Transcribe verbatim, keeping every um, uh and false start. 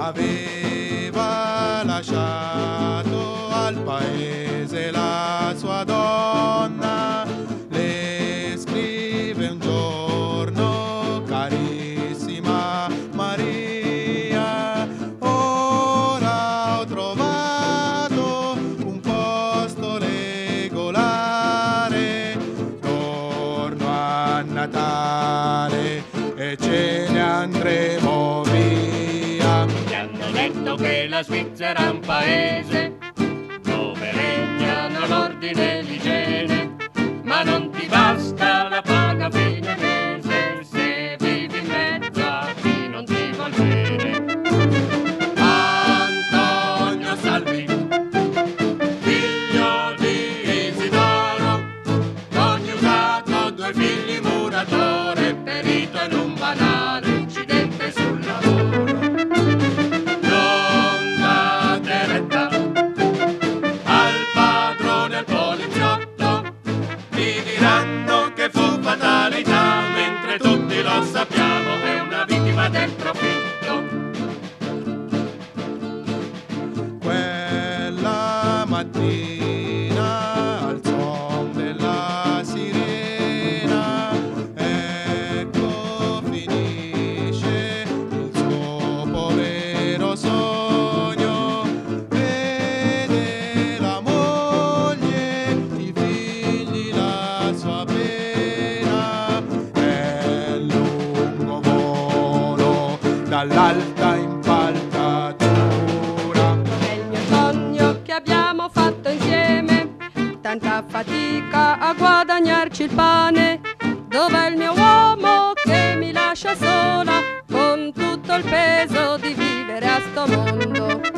aveva lasciato al paese la sua donna, le scrive un giorno: carissima Maria, ora ho trovato un posto regolare, torno a Natale e ce ne andremo via. Mi hanno detto che la Svizzera è un paese dove regnano l'ordine e l'igiene, ma non ti basta la paga a fine mese se vivi in mezzo a chi non ti vuol bene. Antonio Salvi, figlio di Isidoro, coniugato, due figli, muratore, perito in un banale incidente sul lavoro. Non date retta al padrone, al poliziotto, vi diranno che fu fatalità, mentre tutti lo sappiamo è una vittima del profitto. Quella mattina al suon della sirena, ecco finisce il suo povero sogno. Vede la moglie, i figli, la sua pena, è il lungo volo dall'alta impalcatura. È il mio sogno che abbiamo fatto insieme, tanta fatica a guadagnarci il pane. Dov'è il mio uomo che mi lascia sola con tutto il peso di vivere a sto mondo?